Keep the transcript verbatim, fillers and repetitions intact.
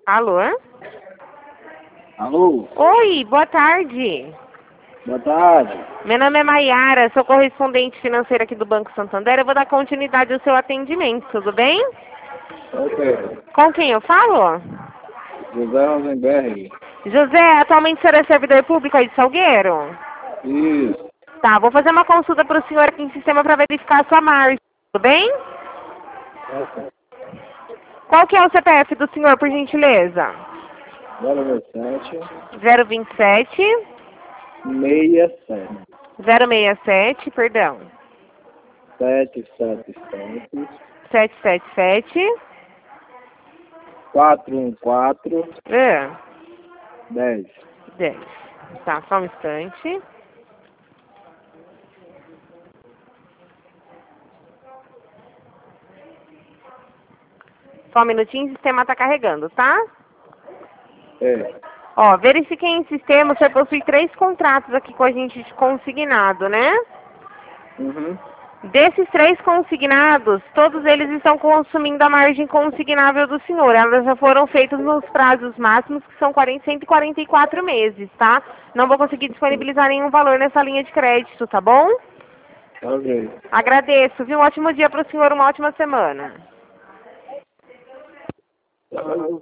Alô? Alô? Oi, boa tarde. Boa tarde. Meu nome é Maiara, sou correspondente financeira aqui do Banco Santander. Eu vou dar continuidade ao seu atendimento, tudo bem? Ok. Com quem eu falo? José Rosenberg. José, atualmente o senhor é servidor público aí de Salgueiro? Isso. Tá, vou fazer uma consulta para o senhor aqui em sistema para verificar a sua margem, tudo bem? Ok. Qual que é o C P F do senhor, por gentileza? zero vinte e sete, zero vinte e sete, sessenta e sete, zero sessenta e sete, perdão. sete sete sete, sete sete sete, quatro um quatro, é, dez. dez. Tá, só um instante. Só um minutinho, o sistema tá carregando, tá? É. Ó, verifiquei em sistema, você possui três contratos aqui com a gente de consignado, né? Uhum. Desses três consignados, todos eles estão consumindo a margem consignável do senhor. Elas já foram feitas nos prazos máximos, que são cento e quarenta e quatro meses, tá? Não vou conseguir disponibilizar nenhum valor nessa linha de crédito, tá bom? Ok. Agradeço, viu? Um ótimo dia para o senhor, uma ótima semana. Alô?